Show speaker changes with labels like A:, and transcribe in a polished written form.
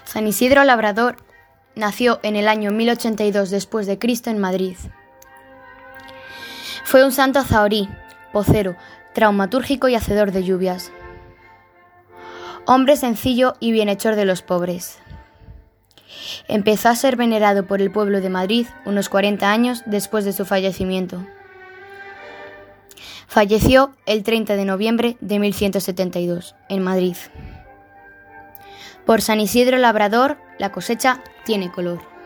A: San Isidro Labrador nació en el año 1082 después de Cristo en Madrid. Fue un santo azahorí, pocero, traumatúrgico y hacedor de lluvias. Hombre sencillo y bienhechor de los pobres. Empezó a ser venerado por el pueblo de Madrid unos 40 años después de su fallecimiento. Falleció el 30 de noviembre de 1172, en Madrid. Por San Isidro Labrador, la cosecha tiene color.